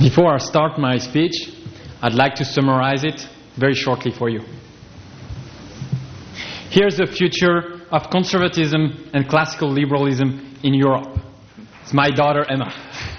Before I start my speech, I'd like to summarize it very shortly for you. Here's the future of conservatism and classical liberalism in Europe. It's my daughter, Emma.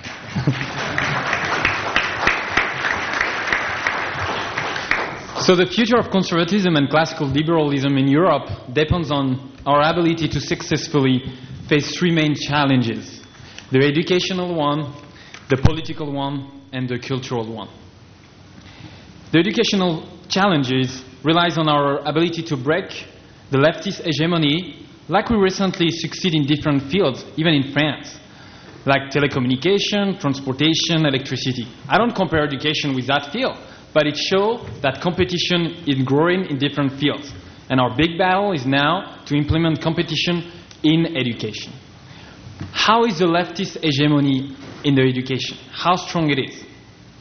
So the future of conservatism and classical liberalism in Europe depends on our ability to successfully face three main challenges: the educational one, the political one, and the cultural one. The educational challenges relies on our ability to break the leftist hegemony, like we recently succeed in different fields, even in France, like telecommunication, transportation, electricity. I don't compare education with that field, but it shows that competition is growing in different fields. And our big battle is now to implement competition in education. How is the leftist hegemony in the education? How strong it is?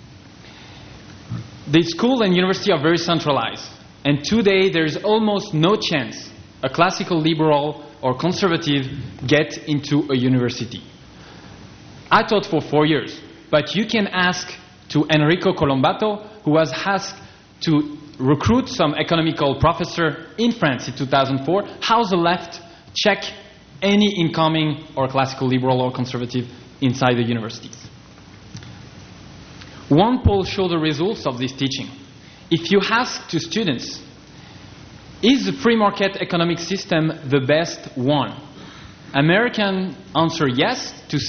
The school and university are very centralized. And today there is almost no chance a classical liberal or conservative get into a university. I taught for 4 years, but you can ask to Enrico Colombato, who was asked to recruit some economical professor in France in 2004, how the left check any incoming or classical liberal or conservative inside the universities. One poll showed the results of this teaching. If you ask to students, is the free market economic system the best one? Americans answer yes to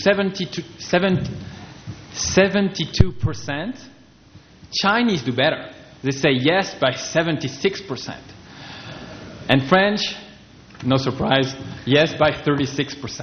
72%. Chinese do better. They say yes by 76%. And French, no surprise, yes by 36%.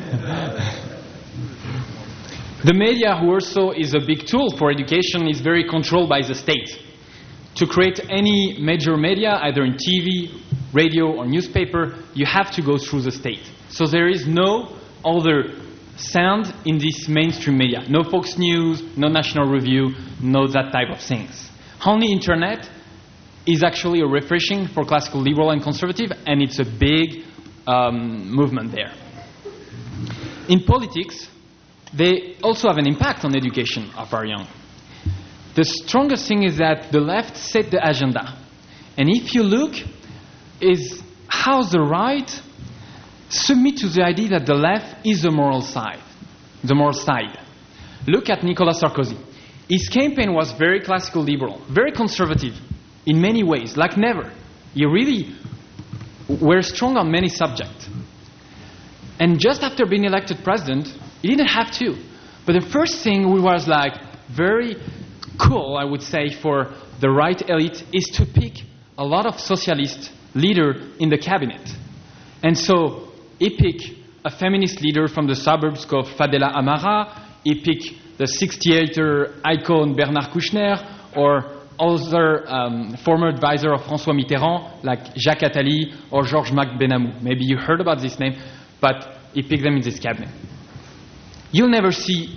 The media, who also is a big tool for education, is very controlled by the state. To create any major media, either in TV, radio, or newspaper, you have to go through the state. So there is no other sound in this mainstream media. No Fox News, no National Review, no that type of things. Only internet is actually a refreshing for classical liberal and conservative, and it's a big movement there. In politics, they also have an impact on education of our young. The strongest thing is that the left set the agenda. And if you look, is how the right submit to the idea that the left is the moral side. The moral side. Look at Nicolas Sarkozy. His campaign was very classical liberal, very conservative in many ways, like never. He really were strong on many subjects. And just after being elected president, he didn't have to. But the first thing was like very cool, I would say, for the right elite is to pick a lot of socialist leader in the cabinet. And so he picked a feminist leader from the suburbs called Fadela Amara. He picked the 68er icon Bernard Kouchner, or other former advisor of François Mitterrand, like Jacques Attali or Georges-Marc Benamou. Maybe you heard about this name, but he picked them in this cabinet. You'll never see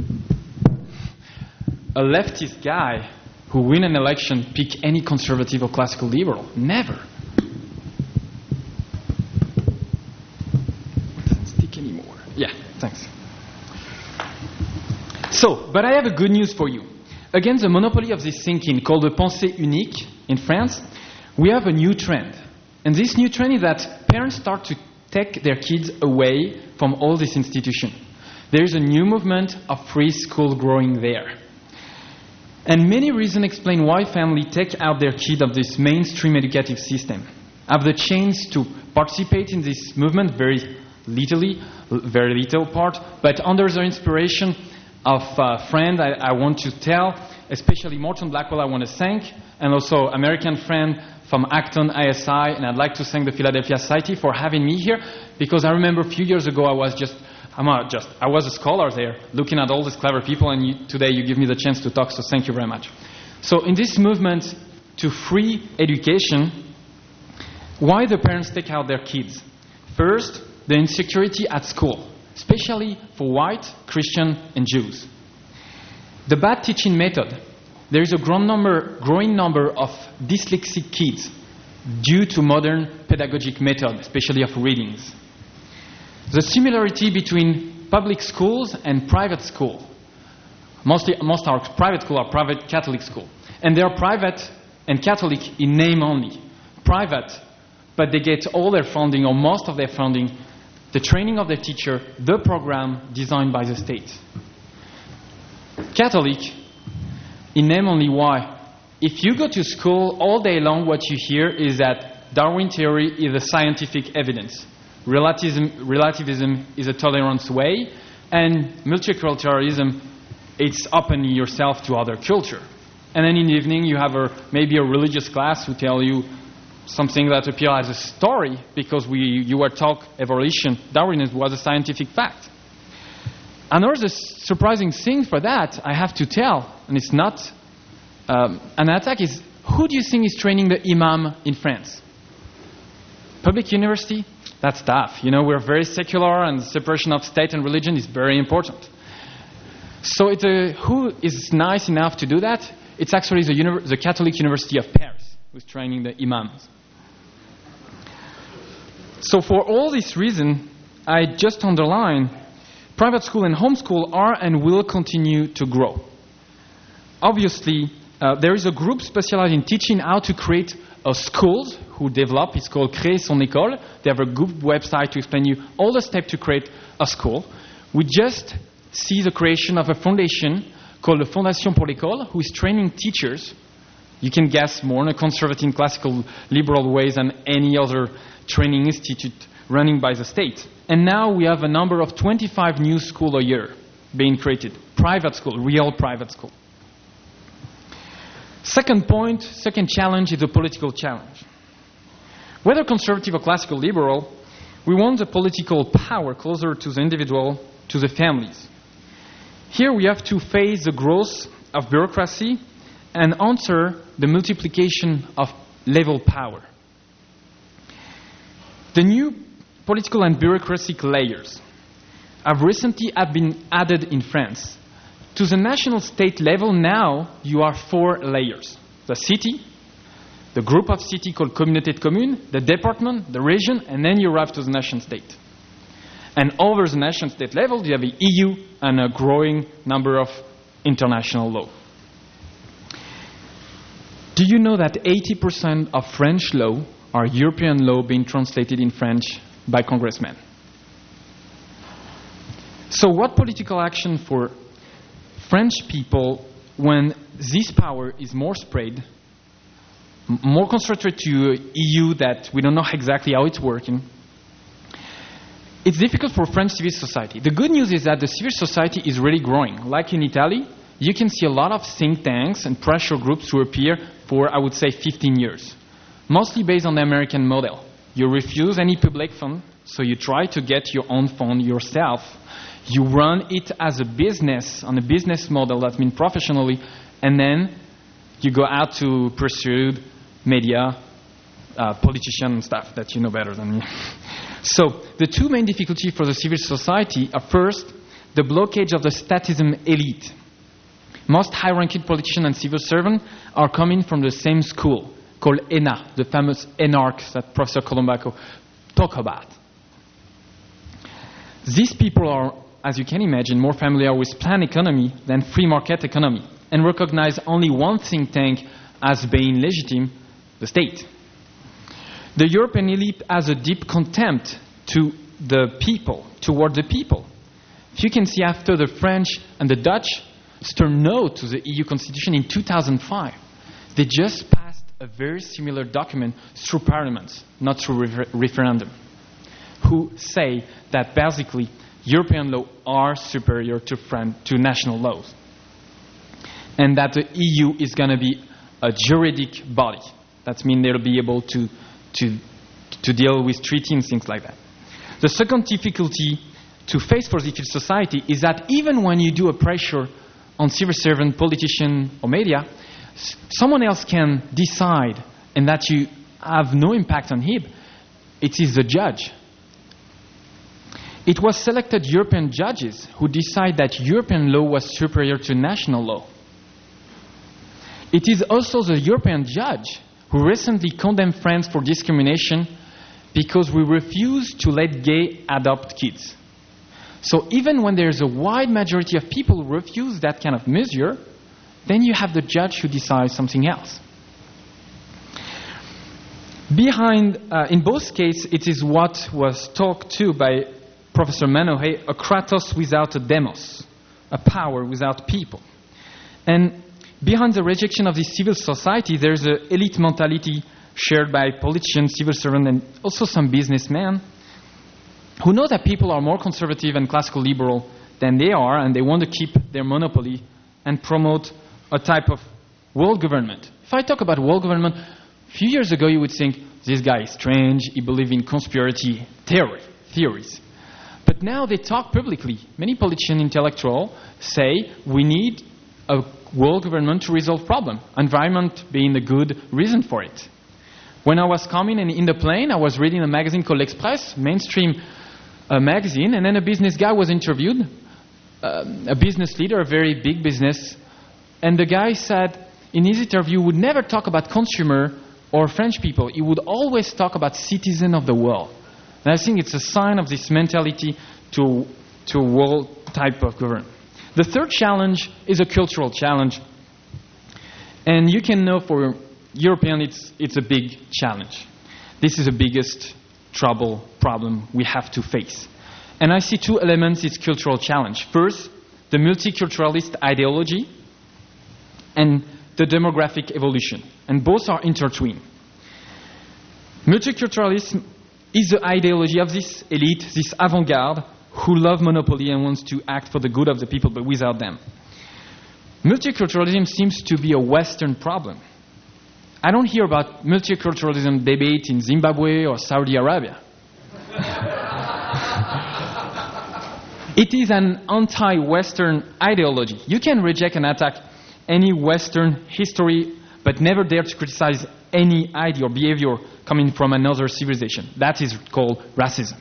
a leftist guy who win an election pick any conservative or classical liberal. Never. It doesn't stick anymore. Yeah, thanks. So, but I have a good news for you. Against the monopoly of this thinking called the pensée unique in France, we have a new trend. And this new trend is that parents start to take their kids away from all this institution. There is a new movement of free school growing there. And many reasons explain why families take out their kids of this mainstream educative system. Have the chance to participate in this movement very little part, but under the inspiration of a friend I want to tell, especially Morton Blackwell I want to thank, and also American friend from Acton ISI, and I'd like to thank the Philadelphia Society for having me here, because I remember a few years ago I was a scholar there, looking at all these clever people, and today you give me the chance to talk, so thank you very much. So in this movement to free education, why the parents take out their kids? First, the insecurity at school, especially for white, Christian, and Jews. The bad teaching method. There is a growing number of dyslexic kids due to modern pedagogic method, especially of readings. The similarity between public schools and private schools. Most our private schools are private Catholic schools. And they are private and Catholic in name only. Private, but they get all their funding, or most of their funding, the training of the teacher, the program designed by the state. Catholic, in name only. Why? If you go to school all day long, what you hear is that Darwin theory is a scientific evidence. Relativism is a tolerance way, and multiculturalism, it's opening yourself to other culture. And then in the evening, you have maybe a religious class who tell you something that appears as a story because you were taught evolution. Darwinism was a scientific fact. Another surprising thing for that, I have to tell, and it's not an attack, is who do you think is training the imam in France? Public university? That's tough. You know, we're very secular, and the separation of state and religion is very important. So who is nice enough to do that? It's actually the Catholic University of Paris who's training the imams. So for all this reason, I just underline, private school and homeschool are and will continue to grow. Obviously, there is a group specialized in teaching how to create a school who develop. It's called Créer son école. They have a good website to explain you all the steps to create a school. We just see the creation of a foundation called the Fondation pour l'école, who is training teachers. You can guess more in a conservative, classical, liberal ways than any other training institute running by the state. And now we have a number of 25 new schools a year being created. Private school, real private school. Second point, second challenge is the political challenge. Whether conservative or classical liberal, we want the political power closer to the individual, to the families. Here we have to face the growth of bureaucracy and answer the multiplication of level power. The new political and bureaucratic layers have recently been added in France. To the national state level now, you are 4 layers. The city, the group of city called Communauté de Communes, the department, the region, and then you arrive to the nation state. And over the nation state level, you have the EU and a growing number of international law. Do you know that 80% of French law are European law being translated in French by congressmen? So what political action for French people when this power is more spread, more concentrated to EU that we don't know exactly how it's working? It's difficult for French civil society. The good news is that the civil society is really growing. Like in Italy, you can see a lot of think tanks and pressure groups who appear for, I would say, 15 years. Mostly based on the American model. You refuse any public fund, so you try to get your own fund yourself. You run it as a business, on a business model that means professionally, and then you go out to pursue media, politicians and stuff that you know better than me. So the two main difficulties for the civil society are first, the blockage of the statism elite. Most high-ranking politicians and civil servants are coming from the same school, called ENA, the famous ENARC that Professor Colombaco talked about. These people are, as you can imagine, more familiar with planned economy than free market economy, and recognize only one think tank as being legitimate, the state. The European elite has a deep contempt to the people, toward the people. If you can see, after the French and the Dutch turned no to the EU constitution in 2005, they just passed a very similar document through parliaments, not through referendum, who say that basically European law are superior to national laws, and that the EU is going to be a juridic body. That means they'll be able to deal with treaty and things like that. The second difficulty to face for civil society is that even when you do a pressure on civil servant, politician, or media, someone else can decide, and that you have no impact on him. It is the judge. It was selected European judges who decide that European law was superior to national law. It is also the European judge who recently condemned France for discrimination because we refuse to let gay adopt kids. So even when there's a wide majority of people who refuse that kind of measure, then you have the judge who decides something else. In both cases, it is what was talked to by Professor Manohay, a kratos without a demos, a power without people. And behind the rejection of this civil society, there's an elite mentality shared by politicians, civil servants, and also some businessmen who know that people are more conservative and classical liberal than they are, and they want to keep their monopoly and promote a type of world government. If I talk about world government, a few years ago you would think, this guy is strange, he believes in conspiracy theories. But now they talk publicly. Many politicians, intellectuals say we need a world government to resolve problems, environment being a good reason for it. When I was coming in the plane, I was reading a magazine called L'Express, mainstream magazine, and then a business guy was interviewed, a business leader, a very big business, and the guy said in his interview would never talk about consumer or French people. He would always talk about citizen of the world. And I think it's a sign of this mentality to a world type of government. The third challenge is a cultural challenge. And you can know for Europeans it's a big challenge. This is the biggest problem we have to face. And I see two elements in cultural challenge. First, the multiculturalist ideology and the demographic evolution. And both are intertwined. Multiculturalism is the ideology of this elite, this avant-garde, who love monopoly and wants to act for the good of the people, but without them. Multiculturalism seems to be a Western problem. I don't hear about multiculturalism debate in Zimbabwe or Saudi Arabia. It is an anti-Western ideology. You can reject and attack any Western history, but never dare to criticize any idea or behavior coming from another civilization. That is called racism.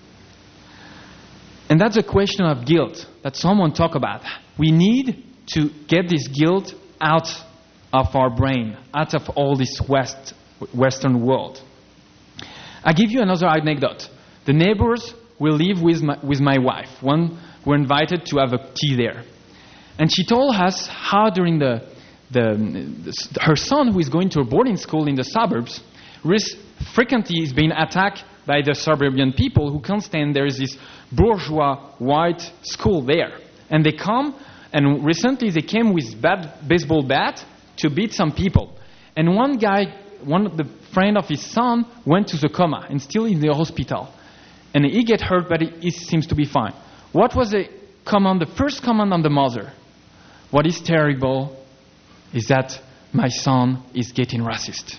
And that's a question of guilt that someone talk about. We need to get this guilt out of our brain, out of all this Western world. I'll give you another anecdote. The neighbors will live with my wife. One were invited to have a tea there. And she told us how during her son, who is going to a boarding school in the suburbs, frequently is being attacked by the suburban people who can't stand there is this bourgeois white school there. And they come, and recently they came with bad baseball bat to beat some people. And one of the friend of his son went to the coma and still in the hospital. And he get hurt, but he seems to be fine. What was the first command on the mother? What is terrible is that my son is getting racist.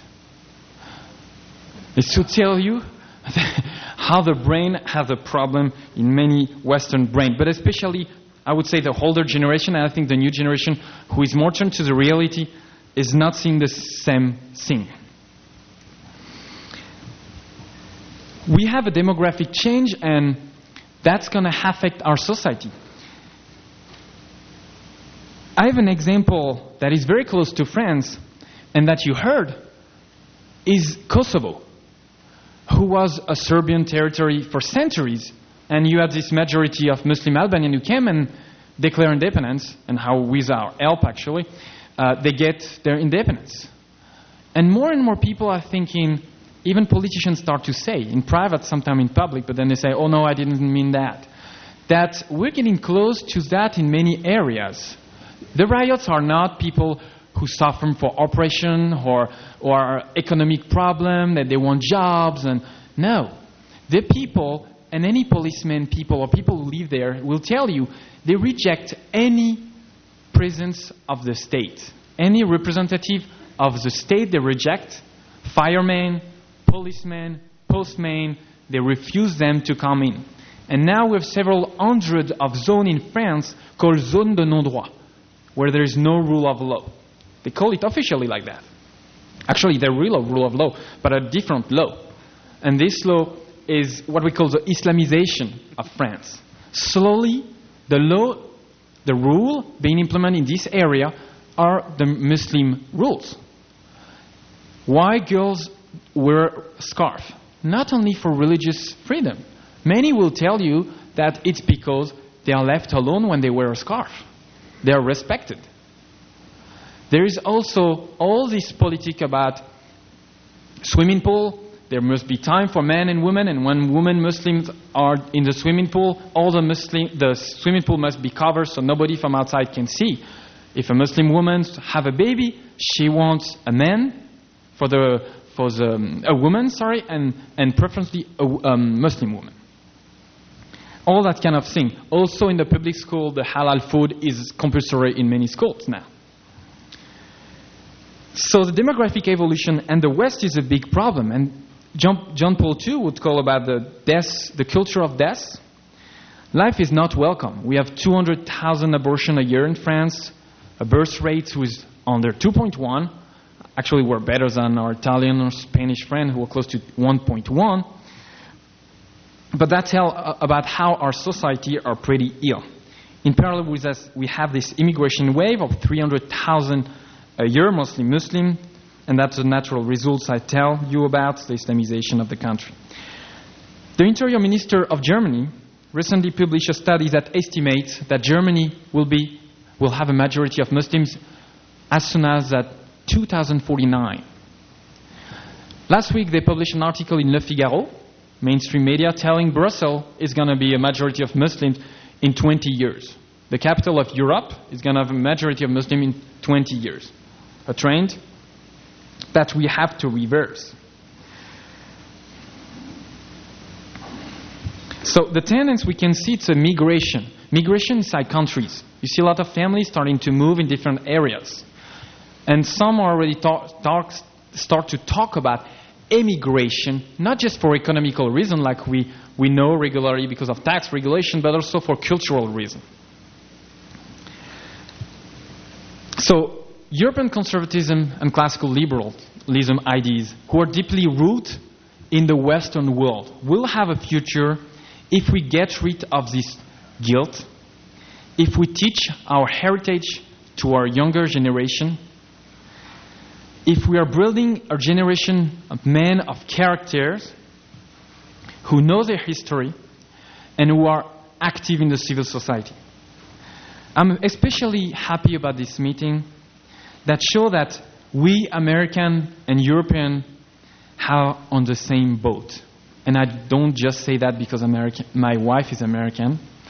It's to tell you how the brain has a problem in many Western brains, but especially, I would say, the older generation, and I think the new generation, who is more turned to the reality, is not seeing the same thing. We have a demographic change, and that's going to affect our society. I have an example that is very close to France, and that you heard, is Kosovo, who was a Serbian territory for centuries, and you had this majority of Muslim Albanians who came and declared independence, and how with our help actually, they get their independence. And more people are thinking, even politicians start to say, in private, sometimes in public, but then they say, oh no, I didn't mean that. That we're getting close to that in many areas. The riots are not people who suffer for oppression or economic problem, that they want jobs. And no. The people, and any policemen people or people who live there will tell you, they reject any presence of the state. Any representative of the state they reject. Firemen, policemen, postmen, they refuse them to come in. And now we have several hundred of zones in France called zone de non-droit, where there is no rule of law. They call it officially like that. Actually, they're real rule of law, but a different law. And this law is what we call the Islamization of France. Slowly, the rule being implemented in this area are the Muslim rules. Why girls wear a scarf? Not only for religious freedom. Many will tell you that it's because they are left alone when they wear a scarf. They are respected. There is also all this politic about swimming pool. There must be time for men and women, and when women Muslims are in the swimming pool, the swimming pool must be covered so nobody from outside can see. If a Muslim woman have a baby, she wants a man a woman, and preferably a Muslim woman. All that kind of thing. Also in the public school, the halal food is compulsory in many schools now. So the demographic evolution and the West is a big problem. And John Paul II would call about the culture of death. Life is not welcome. We have 200,000 abortions a year in France, a birth rate who is under 2.1. Actually, we're better than our Italian or Spanish friend who are close to 1.1. But that's about how our society are pretty ill. In parallel with us, we have this immigration wave of 300,000 a year, mostly Muslim, and that's the natural results I tell you about, the Islamization of the country. The Interior Minister of Germany recently published a study that estimates that Germany will have a majority of Muslims as soon as 2049. Last week they published an article in Le Figaro, mainstream media, telling Brussels is going to be a majority of Muslims in 20 years. The capital of Europe is going to have a majority of Muslims in 20 years. A trend that we have to reverse. So the tendency we can see, it's a migration. Migration inside countries. You see a lot of families starting to move in different areas. And some already start to talk about emigration, not just for economical reason like we know regularly because of tax regulation, but also for cultural reason. So European conservatism and classical liberalism ideas, who are deeply rooted in the Western world, will have a future if we get rid of this guilt, if we teach our heritage to our younger generation, if we are building a generation of men of characters who know their history and who are active in the civil society. I'm especially happy about this meeting that show that we American and European are on the same boat. And I don't just say that because my wife is American.